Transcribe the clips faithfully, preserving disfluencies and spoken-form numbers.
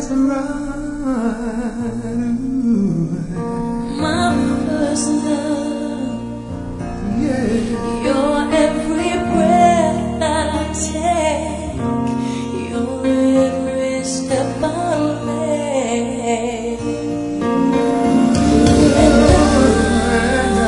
endless ride. My first love, yeah. Your every breath I take, your every step I make, and I,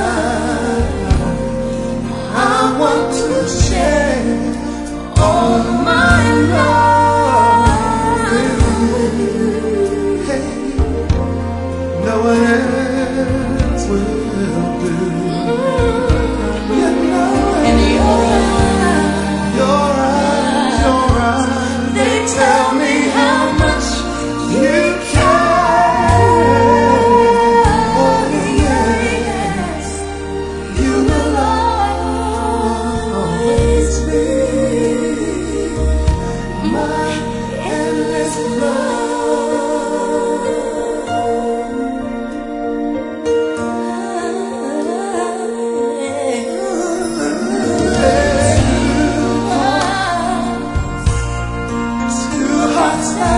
I want to share all my love with you. Hey, no one else will do. You know, and your eyes, your eyes, your eyes, they tell me how much you care. Oh yes, you will always be my endless love. Two hearts.